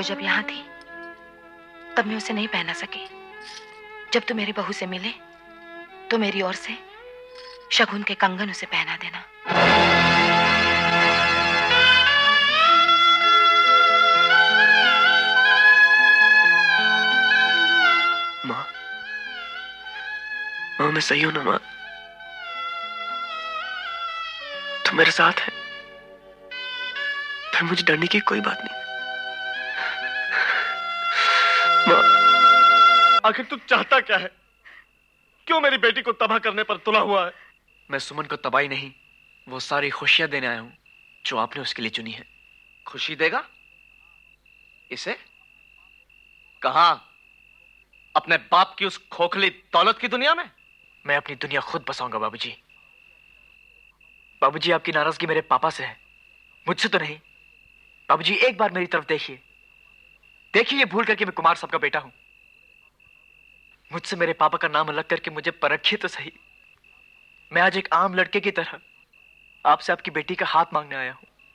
वो जब यहाँ थी तब मैं उसे नहीं पहना सकी। जब तू मेरी बहू से मिले तो मेरी ओर से शगुन के कंगन उसे पहना देना। माँ, माँ मैं सही हूं ना माँ? तू मेरे साथ है, फिर मुझे डरने की कोई बात नहीं। माँ, आखिर तू चाहता क्या है? क्यों मेरी बेटी को तबाह करने पर तुला हुआ है? मैं सुमन को तबाही नहीं, वो सारी खुशियां देने आया हूं जो आपने उसके लिए चुनी है। खुशी देगा इसे? कहां? अपने बाप की उस खोखली दौलत की दुनिया में? मैं अपनी दुनिया खुद बसाऊंगा बाबूजी। बाबूजी, आपकी नाराजगी मेरे पापा से है, मुझसे तो नहीं। बाबूजी, एक बार मेरी तरफ देखिए, देखिए ये भूल करके मैं कुमार साहब का बेटा हूं। मुझसे मेरे पापा का नाम अलग करके मुझे परखिए तो सही। मैं आज एक आम लड़के की तरह आपसे आपकी बेटी का हाथ मांगने आया हूं।